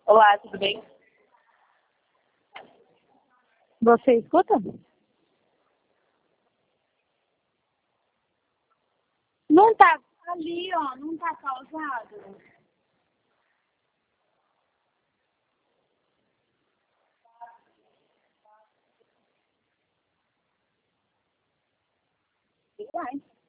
Olá, tudo bem? Você escuta? Não tá ali, ó, não tá causado. Tudo bem.